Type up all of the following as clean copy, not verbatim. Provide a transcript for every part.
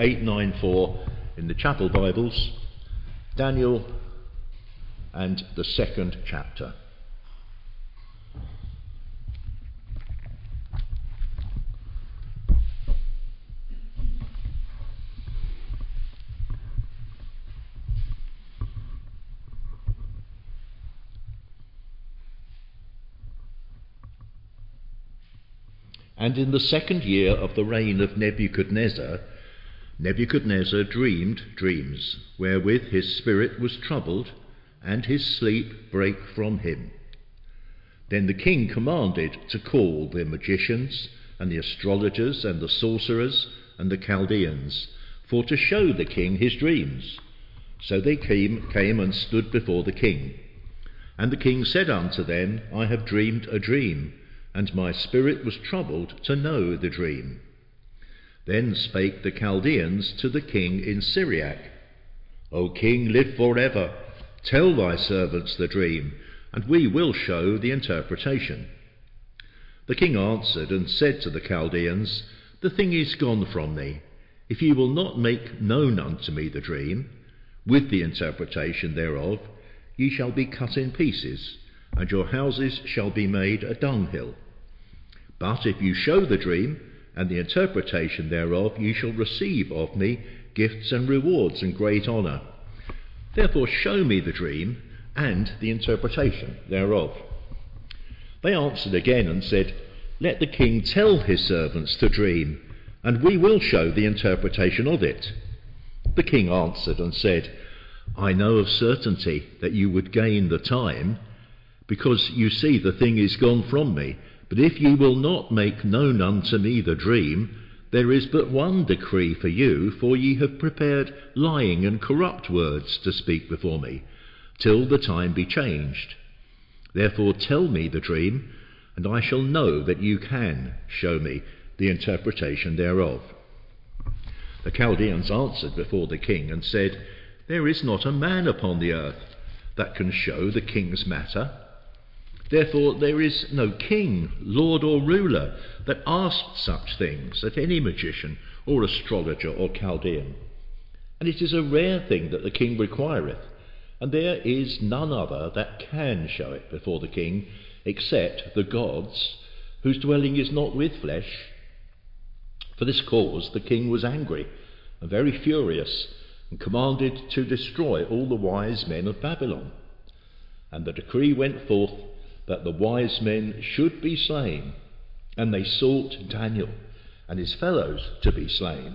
894 in the chapel Bibles, Daniel and the second chapter. And in the second year of the reign of Nebuchadnezzar, Nebuchadnezzar dreamed dreams, wherewith his spirit was troubled, and his sleep brake from him. Then the king commanded to call the magicians, and the astrologers, and the sorcerers, and the Chaldeans, for to show the king his dreams. So they came and stood before the king. And the king said unto them, I have dreamed a dream, and my spirit was troubled to know the dream. Then spake the Chaldeans to the king in Syriac, O king, live for ever. Tell thy servants the dream, and we will show the interpretation. The king answered and said to the Chaldeans, The thing is gone from me. If ye will not make known unto me the dream, with the interpretation thereof, ye shall be cut in pieces, and your houses shall be made a dunghill. But if you show the dream, and the interpretation thereof, ye shall receive of me gifts and rewards and great honour. Therefore show me the dream, and the interpretation thereof. They answered again and said, Let the king tell his servants to dream, and we will show the interpretation of it. The king answered and said, I know of certainty that you would gain the time, because you see the thing is gone from me. But if ye will not make known unto me the dream, there is but one decree for you, for ye have prepared lying and corrupt words to speak before me, till the time be changed. Therefore tell me the dream, and I shall know that you can show me the interpretation thereof. The Chaldeans answered before the king and said, There is not a man upon the earth that can show the king's matter. Therefore there is no king, lord or ruler that asked such things at any magician or astrologer or Chaldean. And it is a rare thing that the king requireth, and there is none other that can show it before the king, except the gods, whose dwelling is not with flesh. For this cause the king was angry and very furious, and commanded to destroy all the wise men of Babylon. And the decree went forth that the wise men should be slain, and they sought Daniel and his fellows to be slain.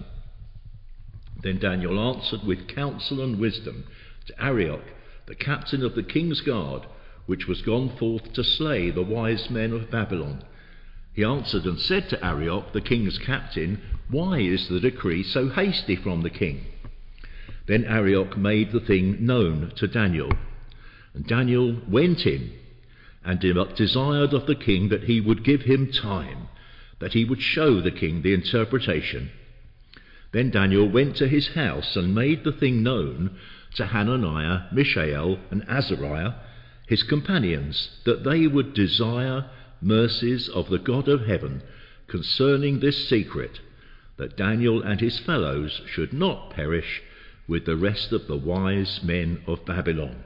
Then Daniel answered with counsel and wisdom to Arioch, the captain of the king's guard, which was gone forth to slay the wise men of Babylon. He answered and said to Arioch, the king's captain, Why is the decree so hasty from the king? Then Arioch made the thing known to Daniel, and Daniel went in and desired of the king that he would give him time, that he would show the king the interpretation. Then Daniel went to his house and made the thing known to Hananiah, Mishael, and Azariah, his companions, that they would desire mercies of the God of heaven concerning this secret, that Daniel and his fellows should not perish with the rest of the wise men of Babylon.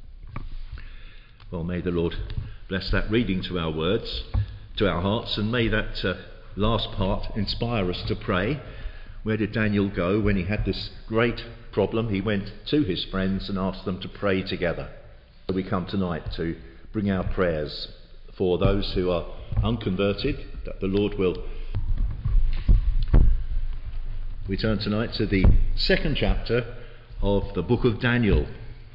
Well, may the Lord bless that reading to our words, to our hearts, and may that last part inspire us to pray. Where did Daniel go when he had this great problem? He went to his friends and asked them to pray together. So we come tonight to bring our prayers for those who are unconverted, that the Lord will. We turn tonight to the second chapter of the book of Daniel.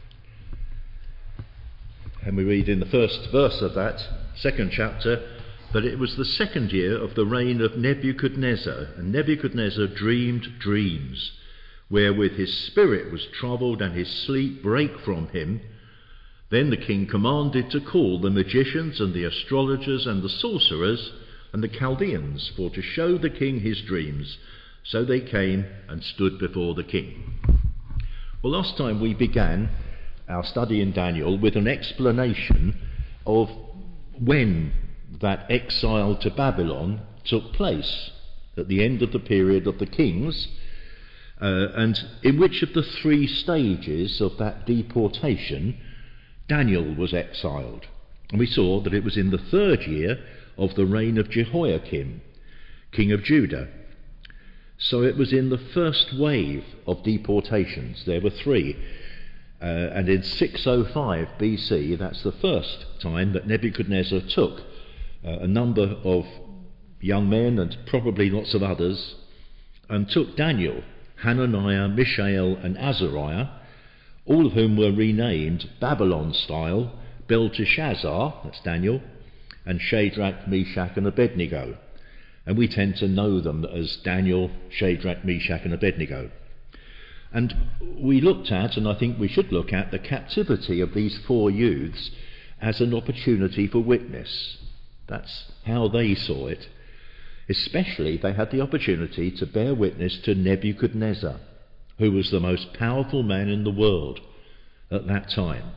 And we read in the first verse of that second chapter that it was the second year of the reign of Nebuchadnezzar, and Nebuchadnezzar dreamed dreams, wherewith his spirit was troubled, and his sleep brake from him. Then the king commanded to call the magicians and the astrologers and the sorcerers and the Chaldeans, for to show the king his dreams. So they came and stood before the king. Well, last time we began our study in Daniel with an explanation of when that exile to Babylon took place, at the end of the period of the kings, and in which of the three stages of that deportation Daniel was exiled. And we saw that it was in the third year of the reign of Jehoiakim, king of Judah. So it was in the first wave of deportations. There were three. And in 605 BC, that's the first time that Nebuchadnezzar took a number of young men and probably lots of others, and took Daniel, Hananiah, Mishael and Azariah, all of whom were renamed Babylon style, Belteshazzar, that's Daniel, and Shadrach, Meshach and Abednego. And we tend to know them as Daniel, Shadrach, Meshach and Abednego. And we looked at, and I think we should look at, the captivity of these four youths as an opportunity for witness. That's how they saw it. Especially they had the opportunity to bear witness to Nebuchadnezzar, who was the most powerful man in the world at that time.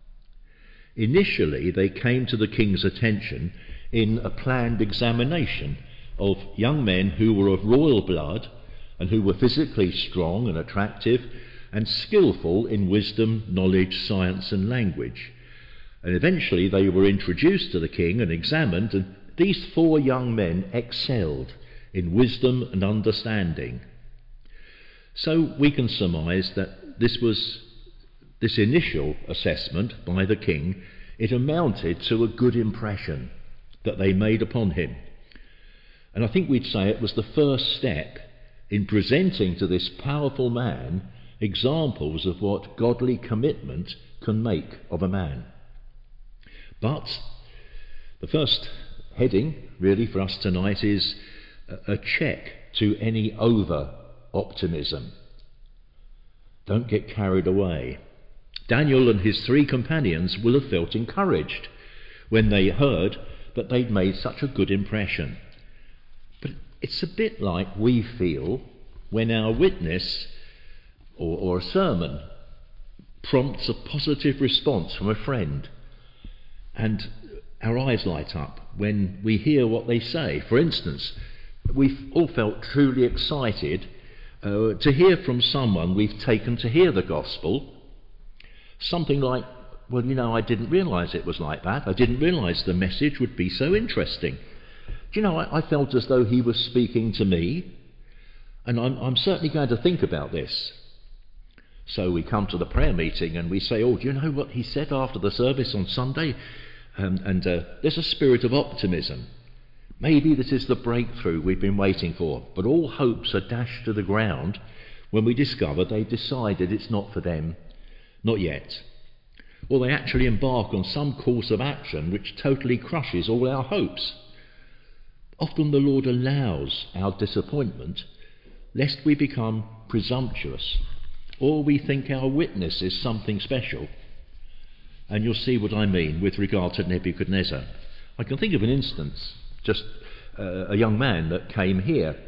Initially they came to the king's attention in a planned examination of young men who were of royal blood and who were physically strong and attractive and skillful in wisdom, knowledge, science and language. And eventually they were introduced to the king and examined, and these four young men excelled in wisdom and understanding. So we can surmise that this initial assessment by the king, it amounted to a good impression that they made upon him. And I think we'd say it was the first step in presenting to this powerful man examples of what godly commitment can make of a man. But the first heading really for us tonight is a check to any over-optimism. Don't get carried away. Daniel and his three companions will have felt encouraged when they heard that they'd made such a good impression. But it's a bit like we feel when our witness or a sermon prompts a positive response from a friend, and our eyes light up when we hear what they say. For instance, we've all felt truly excited to hear from someone we've taken to hear the gospel. Something like, well, you know, I didn't realise it was like that. I didn't realise the message would be so interesting. Do you know, I felt as though he was speaking to me, and I'm certainly going to think about this. So we come to the prayer meeting and we say, oh, do you know what he said after the service on Sunday? And there's a spirit of optimism. Maybe this is the breakthrough we've been waiting for, but all hopes are dashed to the ground when we discover they've decided it's not for them, not yet. Or they actually embark on some course of action which totally crushes all our hopes. Often the Lord allows our disappointment lest we become presumptuous, or we think our witness is something special. And you'll see what I mean with regard to Nebuchadnezzar. I can think of an instance, just a young man that came here,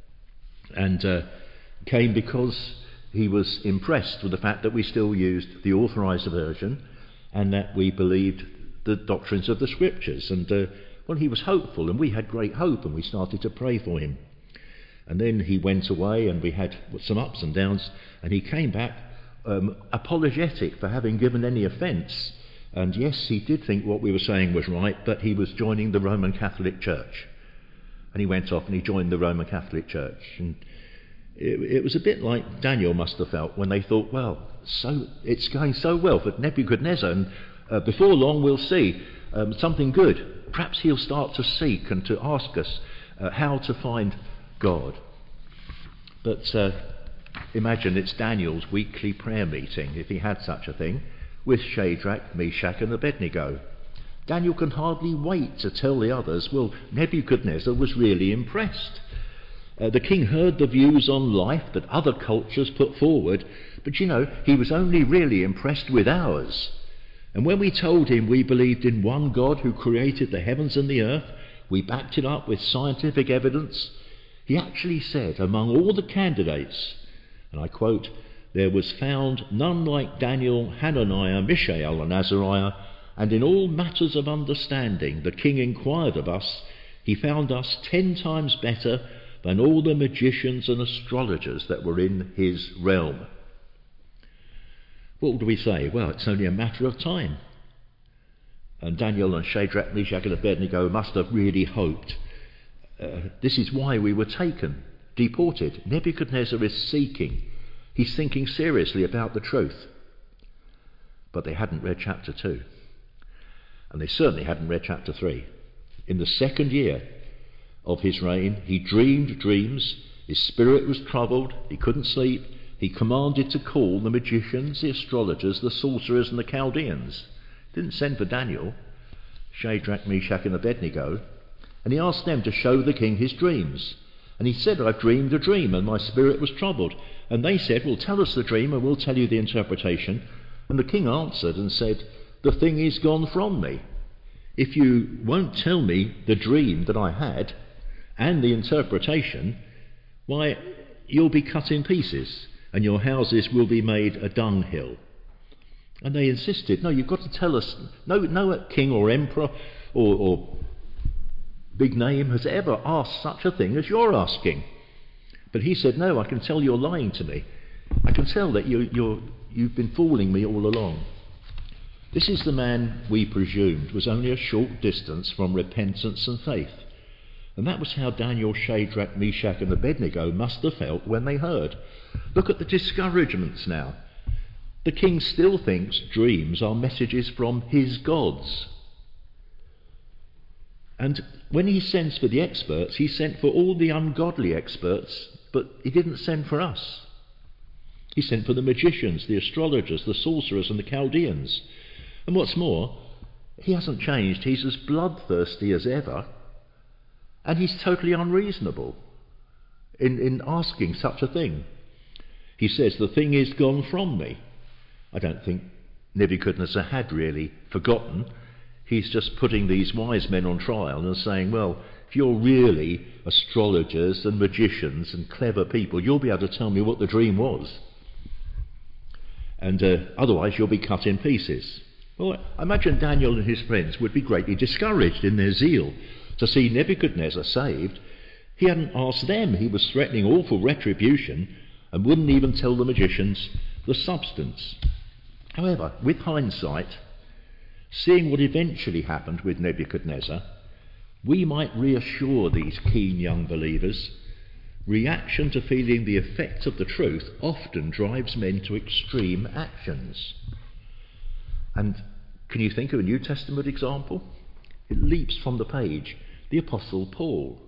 and came because he was impressed with the fact that we still used the authorised version and that we believed the doctrines of the Scriptures. And well, he was hopeful, and we had great hope, and we started to pray for him. And then he went away, and we had some ups and downs, and he came back apologetic for having given any offence. And yes, he did think what we were saying was right, but he was joining the Roman Catholic Church. And he went off and he joined the Roman Catholic Church. And it was a bit like Daniel must have felt when they thought, well, so it's going so well for Nebuchadnezzar, and before long we'll see something good. Perhaps he'll start to seek and to ask us how to find God. But imagine it's Daniel's weekly prayer meeting, if he had such a thing, with Shadrach, Meshach and Abednego. Daniel can hardly wait to tell the others, well, Nebuchadnezzar was really impressed. The king heard the views on life that other cultures put forward, but you know, he was only really impressed with ours. And when we told him we believed in one God who created the heavens and the earth, we backed it up with scientific evidence, he actually said, among all the candidates, and I quote, there was found none like Daniel, Hananiah, Mishael and Azariah, and in all matters of understanding the king inquired of us. He found us 10 times better than all the magicians and astrologers that were in his realm. What do we say? Well, it's only a matter of time. And Daniel and Shadrach, Meshach and Abednego must have really hoped. This is why we were taken, deported. Nebuchadnezzar is seeking. He's thinking seriously about the truth. But they hadn't read chapter 2. And they certainly hadn't read chapter 3. In the second year of his reign, he dreamed dreams. His spirit was troubled. He couldn't sleep. He commanded to call the magicians, the astrologers, the sorcerers and the Chaldeans. He didn't send for Daniel, Shadrach, Meshach and Abednego. And he asked them to show the king his dreams. And he said, I've dreamed a dream and my spirit was troubled. And they said, well, tell us the dream and we'll tell you the interpretation. And the king answered and said, the thing is gone from me. If you won't tell me the dream that I had and the interpretation, why, you'll be cut in pieces and your houses will be made a dunghill. And they insisted, no, you've got to tell us. No king or emperor or big name has ever asked such a thing as you're asking. But he said, no, I can tell you're lying to me. I can tell that you've been fooling me all along. This is the man we presumed was only a short distance from repentance and faith. And that was how Daniel, Shadrach, Meshach and Abednego must have felt when they heard. Look at the discouragements now. The king still thinks dreams are messages from his gods. And when he sends for the experts, he sent for all the ungodly experts, but he didn't send for us. He sent for the magicians, the astrologers, the sorcerers and the Chaldeans. And what's more, he hasn't changed. He's as bloodthirsty as ever, and he's totally unreasonable in asking such a thing. He says, the thing is gone from me. I don't think Nebuchadnezzar had really forgotten. He's just putting these wise men on trial and saying, well, if you're really astrologers and magicians and clever people, you'll be able to tell me what the dream was. And otherwise you'll be cut in pieces. Well, I imagine Daniel and his friends would be greatly discouraged in their zeal to see Nebuchadnezzar saved. He hadn't asked them. He was threatening awful retribution and wouldn't even tell the magicians the substance. However, with hindsight, seeing what eventually happened with Nebuchadnezzar, we might reassure these keen young believers. Reaction to feeling the effect of the truth often drives men to extreme actions. And can you think of a New Testament example? It leaps from the page. The Apostle Paul.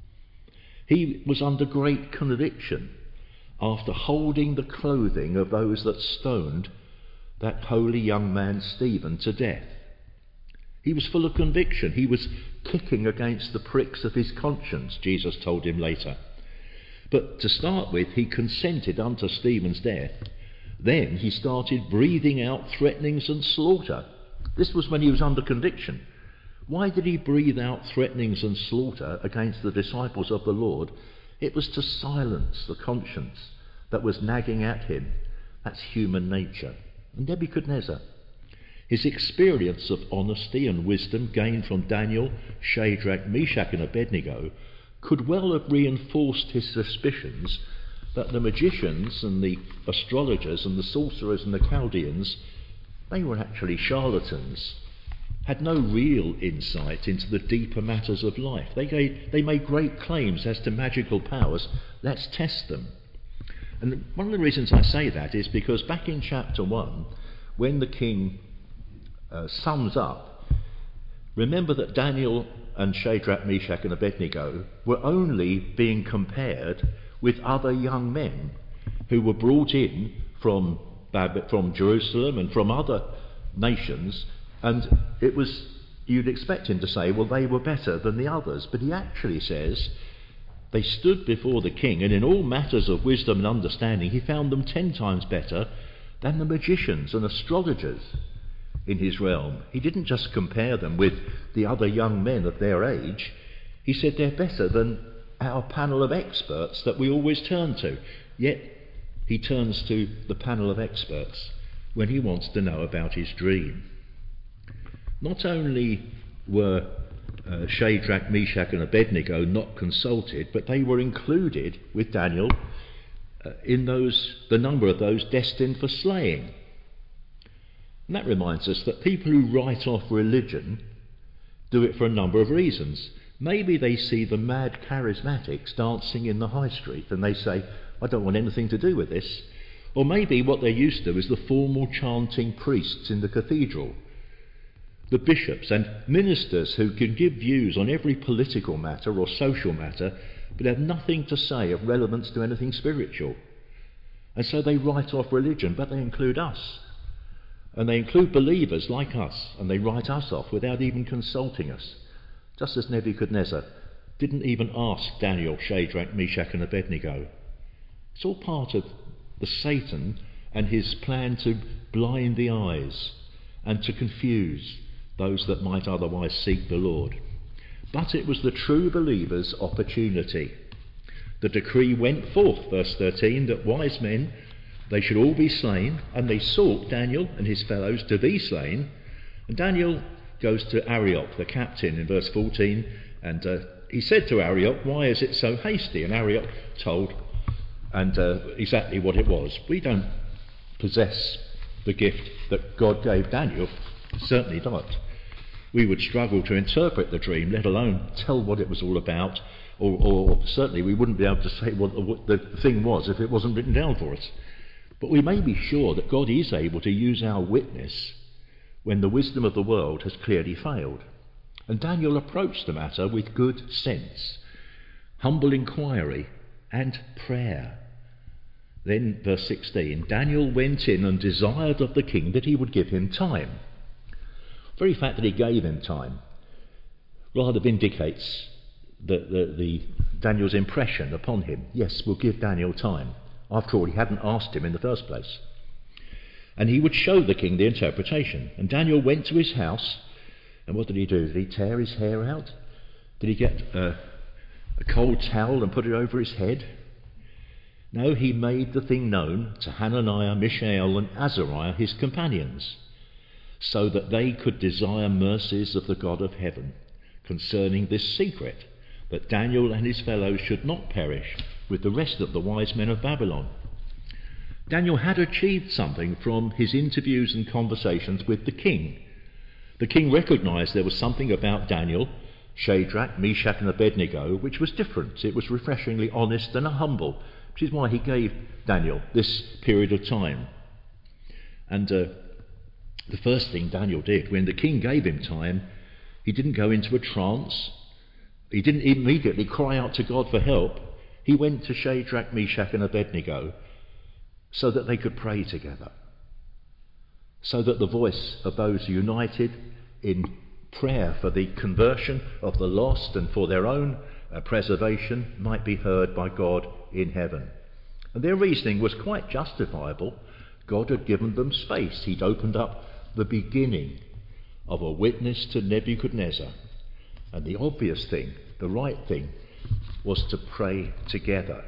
He was under great conviction after holding the clothing of those that stoned that holy young man Stephen to death. He was full of conviction. He was kicking against the pricks of his conscience, Jesus told him later. But to start with, he consented unto Stephen's death. Then he started breathing out threatenings and slaughter. This was when he was under conviction. Why did he breathe out threatenings and slaughter against the disciples of the Lord? It was to silence the conscience that was nagging at him. That's human nature. And Nebuchadnezzar, his experience of honesty and wisdom gained from Daniel, Shadrach, Meshach and Abednego could well have reinforced his suspicions that the magicians and the astrologers and the sorcerers and the Chaldeans, they were actually charlatans, had no real insight into the deeper matters of life. They made great claims as to magical powers. Let's test them. And one of the reasons I say that is because back in chapter 1, when the king sums up, remember that Daniel and Shadrach, Meshach and Abednego were only being compared with other young men who were brought in from Jerusalem and from other nations, and it was, you'd expect him to say, well, they were better than the others, but he actually says they stood before the king, and in all matters of wisdom and understanding he found them 10 times better than the magicians and astrologers in his realm. He didn't just compare them with the other young men of their age. He said they're better than our panel of experts that we always turn to. Yet he turns to the panel of experts when he wants to know about his dream. Not only were Shadrach, Meshach and Abednego not consulted, but they were included with Daniel in the number of those destined for slaying. And that reminds us that people who write off religion do it for a number of reasons. Maybe they see the mad charismatics dancing in the high street and they say, I don't want anything to do with this. Or maybe what they're used to is the formal chanting priests in the cathedral, the bishops and ministers who can give views on every political matter or social matter but have nothing to say of relevance to anything spiritual. And so they write off religion, but they include us. And they include believers like us, and they write us off without even consulting us. Just as Nebuchadnezzar didn't even ask Daniel, Shadrach, Meshach and Abednego. It's all part of the Satan and his plan to blind the eyes and to confuse those that might otherwise seek the Lord. But it was the true believers' opportunity. The decree went forth, verse 13, that wise men, they should all be slain, and they sought Daniel and his fellows to be slain. And Daniel goes to Arioch, the captain, in verse 14, and he said to Arioch, why is it so hasty? And Arioch told exactly what it was. We don't possess the gift that God gave Daniel, certainly not. We would struggle to interpret the dream, let alone tell what it was all about, or certainly we wouldn't be able to say what the thing was if it wasn't written down for us. But we may be sure that God is able to use our witness when the wisdom of the world has clearly failed. And Daniel approached the matter with good sense, humble inquiry and prayer. Then, verse 16, Daniel went in and desired of the king that he would give him time. The very fact that he gave him time rather vindicates the Daniel's impression upon him. Yes, we'll give Daniel time. After all, he hadn't asked him in the first place. And he would show the king the interpretation. And Daniel went to his house, and what did he do? Did he tear his hair out? Did he get a cold towel and put it over his head? No, he made the thing known to Hananiah, Mishael and Azariah, his companions, so that they could desire mercies of the God of heaven concerning this secret, that Daniel and his fellows should not perish with the rest of the wise men of Babylon. Daniel had achieved something from his interviews and conversations with the king. The king recognised there was something about Daniel, Shadrach, Meshach and Abednego which was different. It was refreshingly honest and humble, which is why he gave Daniel this period of time. And the first thing Daniel did when the king gave him time, he didn't go into a trance. He didn't immediately cry out to God for help. He went to Shadrach, Meshach and Abednego so that they could pray together, so that the voice of those united in prayer for the conversion of the lost and for their own preservation might be heard by God in heaven. And their reasoning was quite justifiable. God had given them space. He'd opened up the beginning of a witness to Nebuchadnezzar. And the obvious thing, the right thing, was to pray together.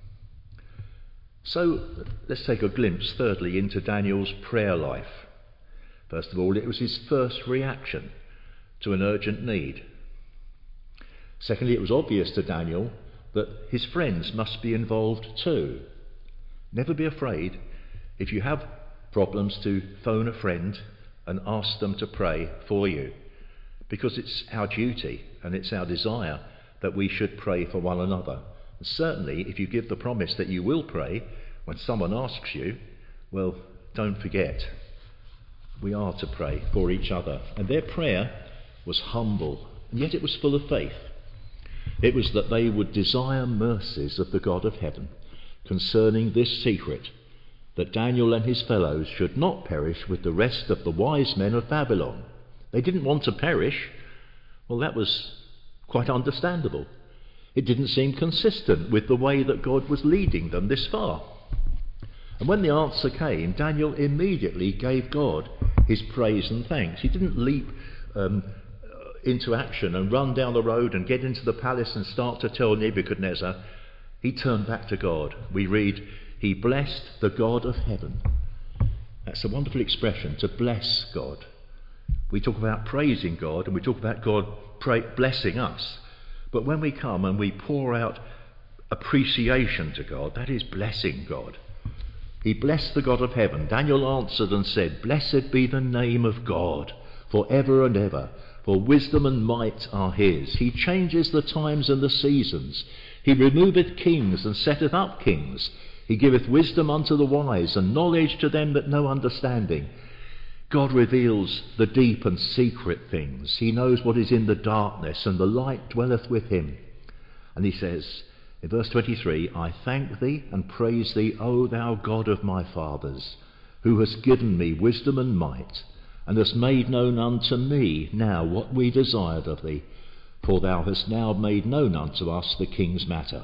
So let's take a glimpse, thirdly, into Daniel's prayer life. First of all, it was his first reaction to an urgent need. Secondly, it was obvious to Daniel that his friends must be involved too. Never be afraid, if you have problems, to phone a friend and ask them to pray for you, because it's our duty and it's our desire that we should pray for one another. And certainly, if you give the promise that you will pray when someone asks you, well, don't forget, we are to pray for each other. And their prayer was humble, and yet it was full of faith. It was that they would desire mercies of the God of heaven concerning this secret, that Daniel and his fellows should not perish with the rest of the wise men of Babylon. They didn't want to perish. Well, that was quite understandable. It didn't seem consistent with the way that God was leading them this far. And when the answer came, Daniel immediately gave God his praise and thanks. He didn't leap into action and run down the road and get into the palace and start to tell Nebuchadnezzar. He turned back to God. We read, he blessed the God of heaven. That's a wonderful expression, to bless God. We talk about praising God, and we talk about God blessing us. But when we come and we pour out appreciation to God, that is blessing God. He blessed the God of heaven. Daniel answered and said, "Blessed be the name of God, for ever and ever, for wisdom and might are his. He changes the times and the seasons. He removeth kings and setteth up kings. He giveth wisdom unto the wise, and knowledge to them that know understanding." God reveals the deep and secret things. He knows what is in the darkness, and the light dwelleth with him. And he says in verse 23, "I thank thee and praise thee, O thou God of my fathers, who hast given me wisdom and might, and hast made known unto me now what we desired of thee, for thou hast now made known unto us the king's matter."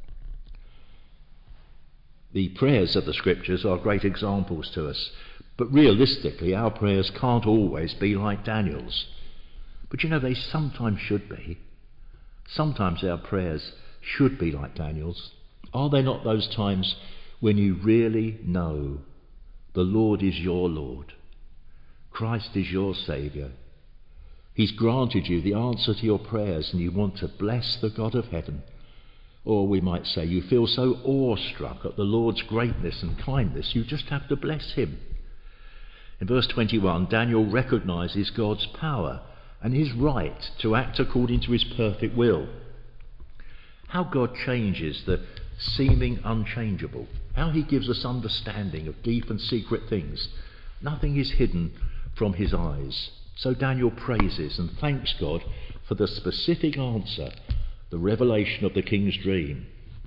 The prayers of the Scriptures are great examples to us, but realistically our prayers can't always be like Daniel's. But you know, they sometimes should be. Sometimes our prayers should be like Daniel's. Are there not those times when you really know the Lord is your Lord, Christ is your Saviour, He's granted you the answer to your prayers, and you want to bless the God of heaven? Or we might say you feel so awestruck at the Lord's greatness and kindness, you just have to bless him. In verse 21, Daniel recognises God's power and his right to act according to his perfect will. How God changes the seeming unchangeable. How he gives us understanding of deep and secret things. Nothing is hidden from his eyes. So Daniel praises and thanks God for the specific answer, the revelation of the king's dream.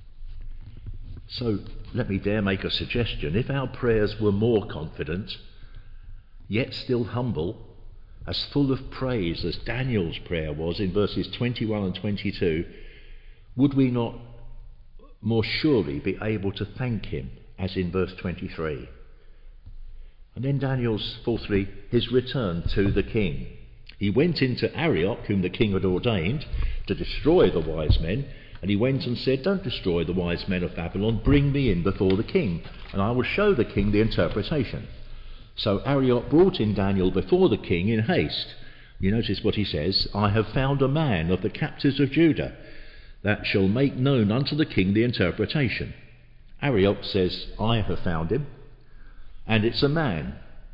So let me dare make a suggestion. If our prayers were more confident, yet still humble, as full of praise as Daniel's prayer was in verses 21 and 22, would we not more surely be able to thank him, as in verse 23? And then Daniel's, fourthly, his return to the king. He went into Arioch, whom the king had ordained, to destroy the wise men, and he went and said, "Don't destroy the wise men of Babylon, bring me in before the king, and I will show the king the interpretation." So Arioch brought in Daniel before the king in haste. You notice what he says, "I have found a man of the captives of Judah, that shall make known unto the king the interpretation." Arioch says, "I have found him," and it's a man,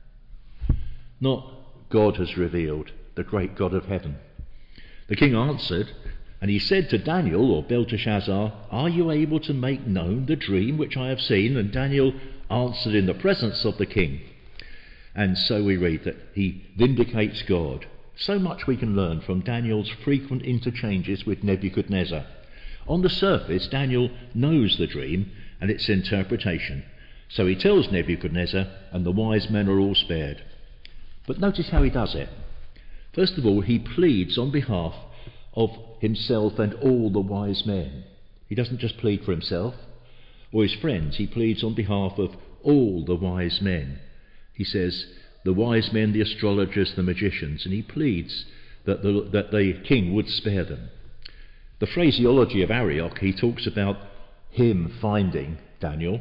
not God has revealed, the great God of heaven. The king answered, and he said to Daniel, or Belteshazzar, "Are you able to make known the dream which I have seen?" And Daniel answered in the presence of the king. And so we read that he vindicates God. So much we can learn from Daniel's frequent interchanges with Nebuchadnezzar. On the surface, Daniel knows the dream and its interpretation. So he tells Nebuchadnezzar, and the wise men are all spared. But notice how he does it. First of all, he pleads on behalf of himself and all the wise men. He doesn't just plead for himself or his friends. He pleads on behalf of all the wise men. He says, the wise men, the astrologers, the magicians, and he pleads that the king would spare them. The phraseology of Arioch, he talks about him finding Daniel.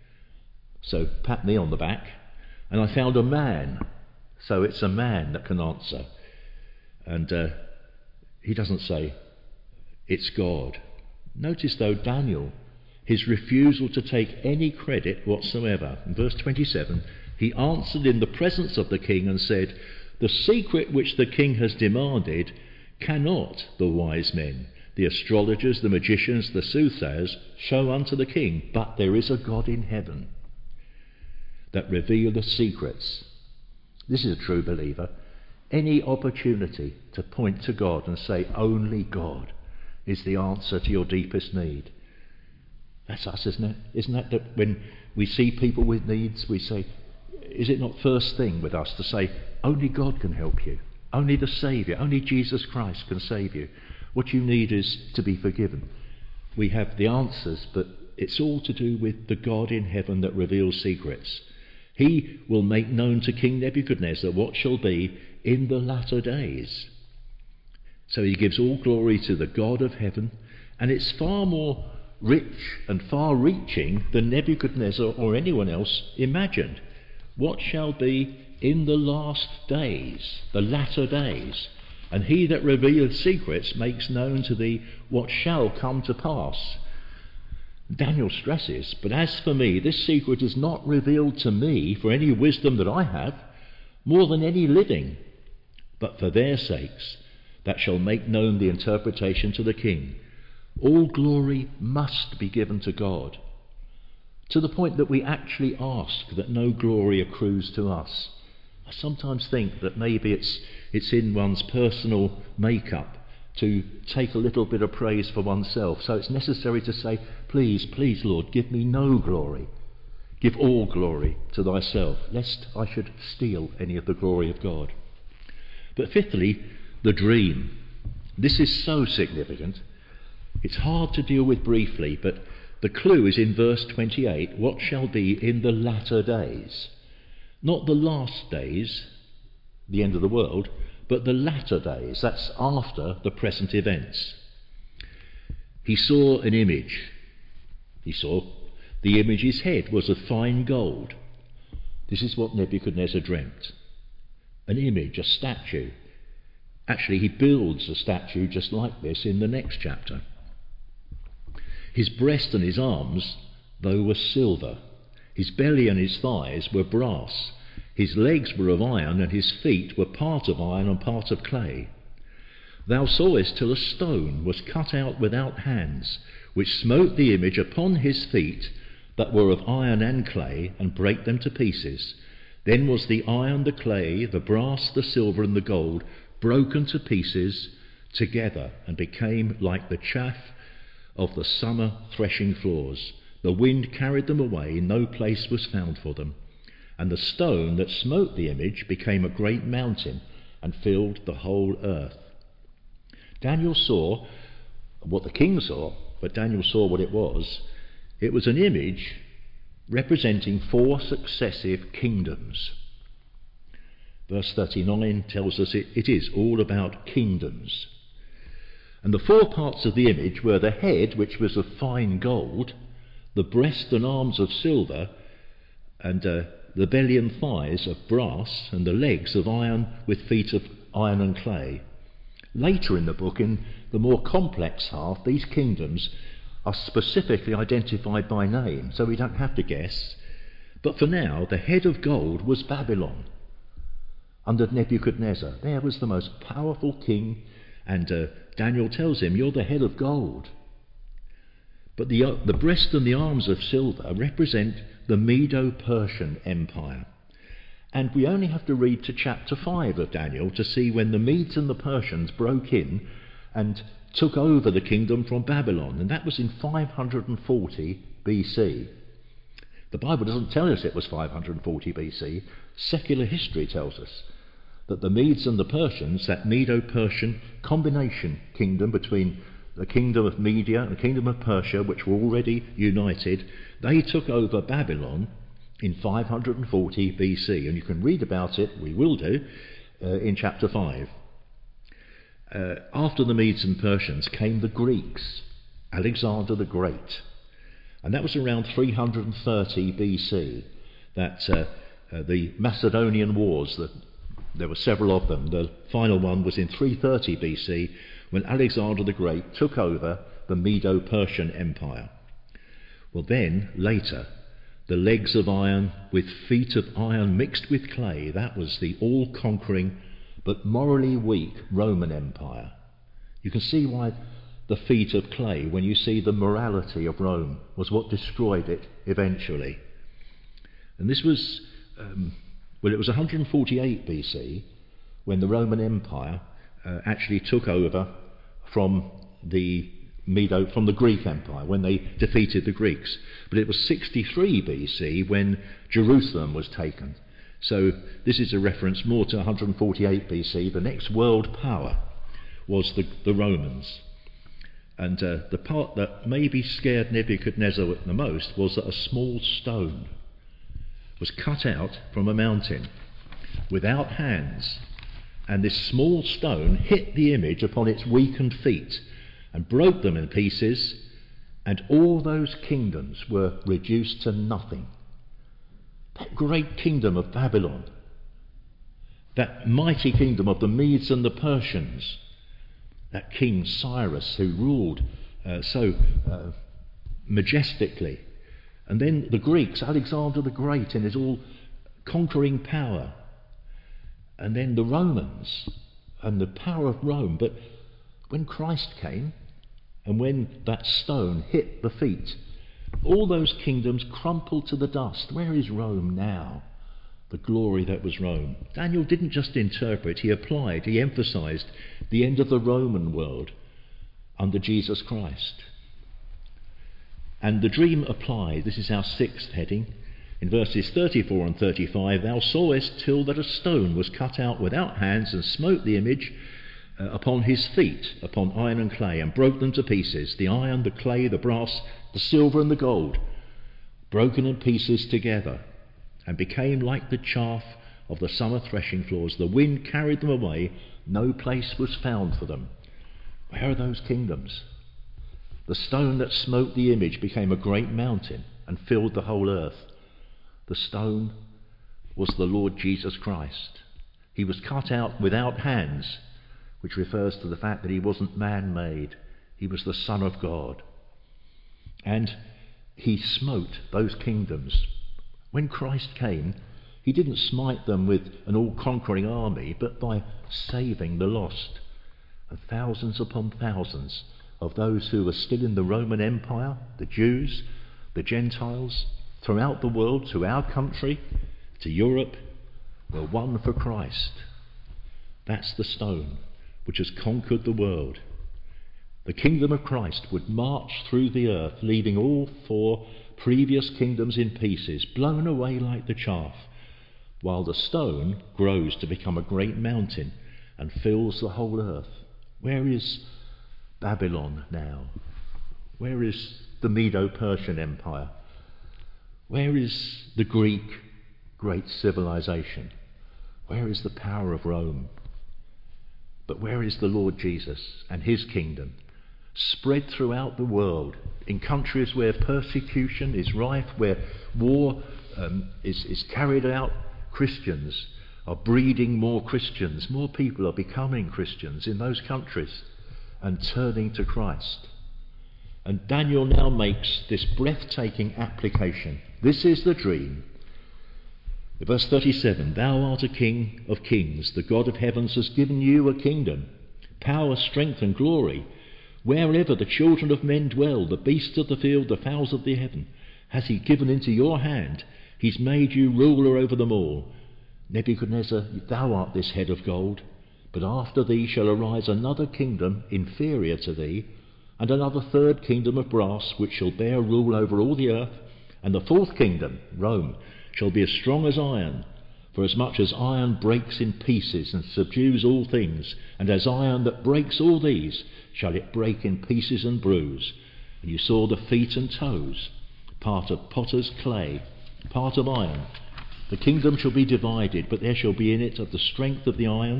So pat me on the back, and I found a man. So it's a man that can answer. And he doesn't say, it's God. Notice though, Daniel, his refusal to take any credit whatsoever. In verse 27, he answered in the presence of the king and said, "The secret which the king has demanded cannot the wise men, the astrologers, the magicians, the soothsayers show unto the king, but there is a God in heaven that revealeth secrets." This is a true believer. Any opportunity to point to God and say only God is the answer to your deepest need. That's us, isn't it? Isn't that when we see people with needs, we say, is it not first thing with us to say only God can help you, only the Saviour, only Jesus Christ can save you. What you need is to be forgiven. We have the answers, but it's all to do with the God in heaven that reveals secrets. He will make known to King Nebuchadnezzar what shall be in the latter days. So he gives all glory to the God of heaven, and it's far more rich and far-reaching than Nebuchadnezzar or anyone else imagined. What shall be in the last days, the latter days. And he that revealeth secrets makes known to thee what shall come to pass. Daniel stresses, but as for me, this secret is not revealed to me for any wisdom that I have, more than any living, but for their sakes that shall make known the interpretation to the king. All glory must be given to God, to the point that we actually ask that no glory accrues to us. I sometimes think that maybe it's in one's personal makeup to take a little bit of praise for oneself. So it's necessary to say, please, please, Lord, give me no glory. Give all glory to thyself, lest I should steal any of the glory of God. But fifthly, the dream. This is so significant. It's hard to deal with briefly, but the clue is in verse 28, what shall be in the latter days. Not the last days, the end of the world, but the latter days. That's after the present events. He saw an image. He saw the image's head was of fine gold. This is what Nebuchadnezzar dreamt. An image, a statue. Actually, he builds a statue just like this in the next chapter. His breast and his arms, though, were silver. His belly and his thighs were brass. His legs were of iron, and his feet were part of iron and part of clay. Thou sawest till a stone was cut out without hands, which smote the image upon his feet that were of iron and clay, and brake them to pieces. Then was the iron, the clay, the brass, the silver, and the gold broken to pieces together, and became like the chaff of the summer threshing floors. The wind carried them away, no place was found for them. And the stone that smote the image became a great mountain, and filled the whole earth. Daniel saw what the king saw, but Daniel saw what it was. It was an image representing 4 successive kingdoms. Verse 39 tells us it is all about kingdoms. And the 4 parts of the image were the head, which was of fine gold, the breast and arms of silver, and the belly and thighs of brass, and the legs of iron with feet of iron and clay. Later in the book, in the more complex half, these kingdoms are specifically identified by name, so we don't have to guess. But for now, the head of gold was Babylon, under Nebuchadnezzar. There was the most powerful king, and Daniel tells him, you're the head of gold. But the breast and the arms of silver represent the Medo-Persian Empire. And we only have to read to chapter 5 of Daniel to see when the Medes and the Persians broke in and took over the kingdom from Babylon. And that was in 540 BC. The Bible doesn't tell us it was 540 BC. Secular history tells us that the Medes and the Persians, that Medo-Persian combination kingdom between the kingdom of Media and the kingdom of Persia, which were already united, they took over Babylon in 540 BC. And you can read about it, we will do, in chapter 5. After the Medes and Persians came the Greeks, Alexander the Great. And that was around 330 BC, that the Macedonian Wars, there were several of them. The final one was in 330 BC, when Alexander the Great took over the Medo-Persian Empire. Well then, later, the legs of iron with feet of iron mixed with clay, that was the all-conquering but morally weak Roman Empire. You can see why the feet of clay, when you see the morality of Rome, was what destroyed it eventually. And this was, it was 148 BC when the Roman Empire actually took over from the Greek Empire, when they defeated the Greeks. But it was 63 BC when Jerusalem was taken. So this is a reference more to 148 BC. The next world power was the Romans. And the part that maybe scared Nebuchadnezzar the most was that a small stone was cut out from a mountain without hands. And this small stone hit the image upon its weakened feet and broke them in pieces, and all those kingdoms were reduced to nothing. That great kingdom of Babylon, that mighty kingdom of the Medes and the Persians, that King Cyrus who ruled so majestically, and then the Greeks, Alexander the Great in his all-conquering power, and then the Romans and the power of Rome. But when Christ came, and when that stone hit the feet, all those kingdoms crumpled to the dust. Where is Rome now? The glory that was Rome. Daniel didn't just interpret, he applied, he emphasised the end of the Roman world under Jesus Christ. And the dream applied, this is our sixth heading, in verses 34 and 35, thou sawest till that a stone was cut out without hands and smote the image upon his feet, upon iron and clay, and broke them to pieces, the iron, the clay, the brass, the silver and the gold, broken in pieces together, and became like the chaff of the summer threshing floors. The wind carried them away, no place was found for them. Where are those kingdoms? The stone that smote the image became a great mountain and filled the whole earth. The stone was the Lord Jesus Christ. He was cut out without hands, which refers to the fact that he wasn't man-made. He was the Son of God. And he smote those kingdoms. When Christ came, he didn't smite them with an all-conquering army, but by saving the lost. And thousands upon thousands of those who were still in the Roman Empire, the Jews, the Gentiles, throughout the world, to our country, to Europe, were won for Christ. That's the stone which has conquered the world. The kingdom of Christ would march through the earth, leaving all four previous kingdoms in pieces, blown away like the chaff, while the stone grows to become a great mountain and fills the whole earth. Where is Babylon now? Where is the Medo-Persian Empire? Where is the Greek great civilization? Where is the power of Rome? But where is the Lord Jesus and his kingdom? Spread throughout the world, in countries where persecution is rife, where war is carried out, Christians are breeding more Christians. More people are becoming Christians in those countries and turning to Christ. And Daniel now makes this breathtaking application. This is the dream. Verse 37, thou art a king of kings. The God of heavens has given you a kingdom, power, strength and glory. Wherever the children of men dwell, the beasts of the field, the fowls of the heaven, has he given into your hand. He's made you ruler over them all. Nebuchadnezzar, thou art this head of gold, but after thee shall arise another kingdom inferior to thee, and another third kingdom of brass, which shall bear rule over all the earth. And the fourth kingdom, Rome, shall be as strong as iron, for as much as iron breaks in pieces and subdues all things, and as iron that breaks all these, shall it break in pieces and bruise. And you saw the feet and toes, part of potter's clay, part of iron. The kingdom shall be divided, but there shall be in it of the strength of the iron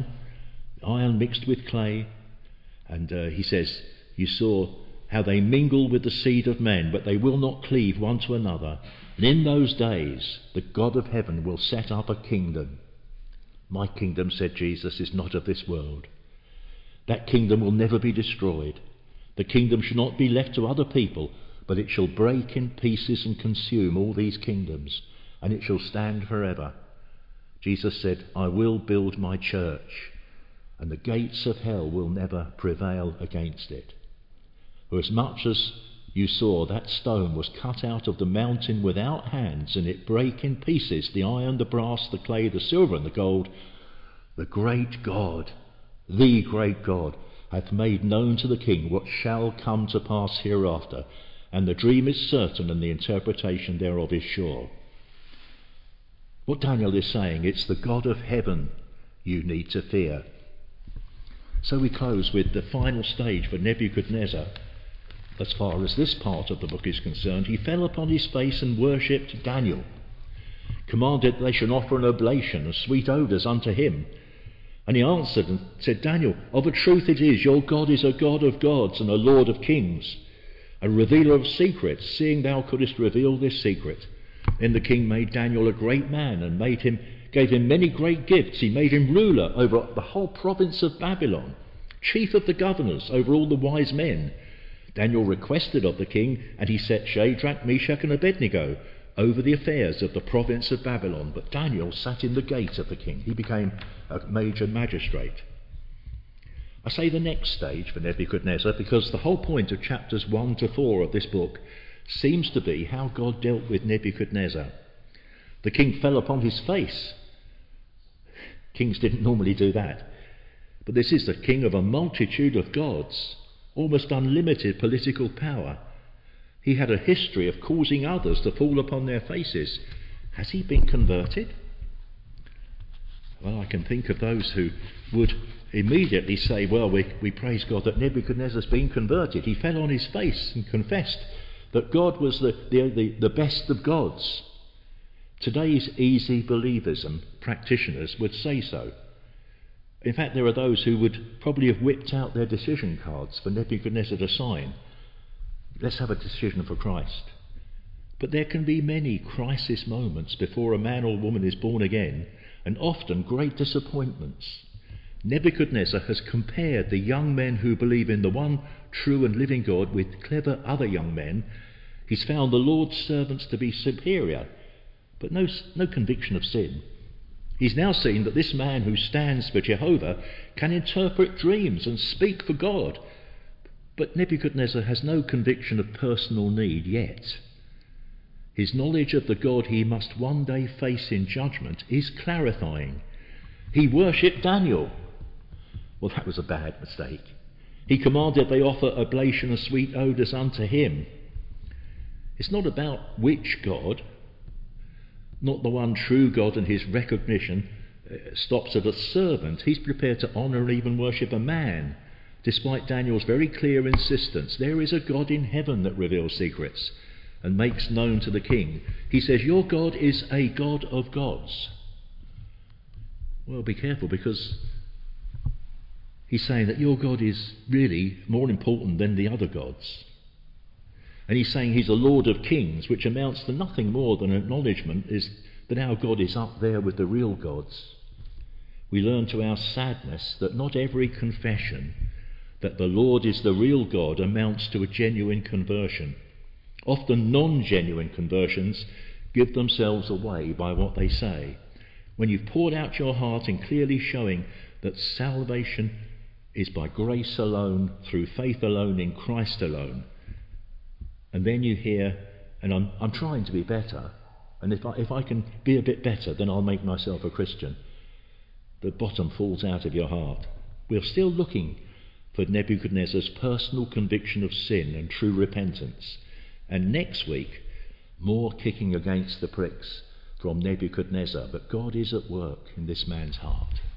mixed with clay. And he says, you saw how they mingle with the seed of men, but they will not cleave one to another. And in those days the God of heaven will set up a kingdom. My kingdom, said Jesus, is not of this world. That kingdom will never be destroyed. The kingdom shall not be left to other people, but it shall break in pieces and consume all these kingdoms, and it shall stand forever. Jesus said, I will build my church, and the gates of hell will never prevail against it. For as much as you saw that stone was cut out of the mountain without hands, and it brake in pieces the iron, the brass, the clay, the silver and the gold, the great God hath made known to the king what shall come to pass hereafter, and the dream is certain, and the interpretation thereof is sure. What Daniel is saying, it's the God of heaven you need to fear. So we close with the final stage for Nebuchadnezzar. As far as this part of the book is concerned, he fell upon his face and worshipped Daniel, commanded that they should offer an oblation of sweet odours unto him. And he answered and said, Daniel, of a truth it is, your God is a God of gods and a Lord of kings, a revealer of secrets, seeing thou couldest reveal this secret. Then the king made Daniel a great man, and made him gave him many great gifts. He made him ruler over the whole province of Babylon, chief of the governors over all the wise men. Daniel requested of the king, and he set Shadrach, Meshach and Abednego over the affairs of the province of Babylon. But Daniel sat in the gate of the king. He became a major magistrate. I say the next stage for Nebuchadnezzar because the whole point of chapters 1 to 4 of this book seems to be how God dealt with Nebuchadnezzar. The king fell upon his face. Kings didn't normally do that. But this is the king of a multitude of gods, almost unlimited political power. He had a history of causing others to fall upon their faces. Has he been converted? Well, I can think of those who would immediately say, well, we praise God that Nebuchadnezzar's been converted. He fell on his face and confessed that God was the best of gods. Today's easy believism practitioners would say so. In fact, there are those who would probably have whipped out their decision cards for Nebuchadnezzar to sign. Let's have a decision for Christ. But there can be many crisis moments before a man or woman is born again, and often great disappointments. Nebuchadnezzar has compared the young men who believe in the one true and living God with clever other young men. He's found the Lord's servants to be superior, but no conviction of sin. He's now seen that this man who stands for Jehovah can interpret dreams and speak for God. But Nebuchadnezzar has no conviction of personal need yet. His knowledge of the God he must one day face in judgment is clarifying. He worshipped Daniel. Well, that was a bad mistake. He commanded they offer oblation of sweet odours unto him. It's not about which God, not the one true God, and his recognition stops at a servant. He's prepared to honour and even worship a man, despite Daniel's very clear insistence. There is a God in heaven that reveals secrets and makes known to the king. He says, your God is a God of gods. Well, be careful, because he's saying that your God is really more important than the other gods. And he's saying he's a Lord of kings, which amounts to nothing more than an acknowledgement that our God is up there with the real gods. We learn to our sadness that not every confession that the Lord is the real God amounts to a genuine conversion. Often non-genuine conversions give themselves away by what they say. When you've poured out your heart and clearly showing that salvation is by grace alone, through faith alone, in Christ alone, and then you hear, and I'm trying to be better, and if I can be a bit better, then I'll make myself a Christian. The bottom falls out of your heart. We're still looking for Nebuchadnezzar's personal conviction of sin and true repentance. And next week, more kicking against the pricks from Nebuchadnezzar. But God is at work in this man's heart.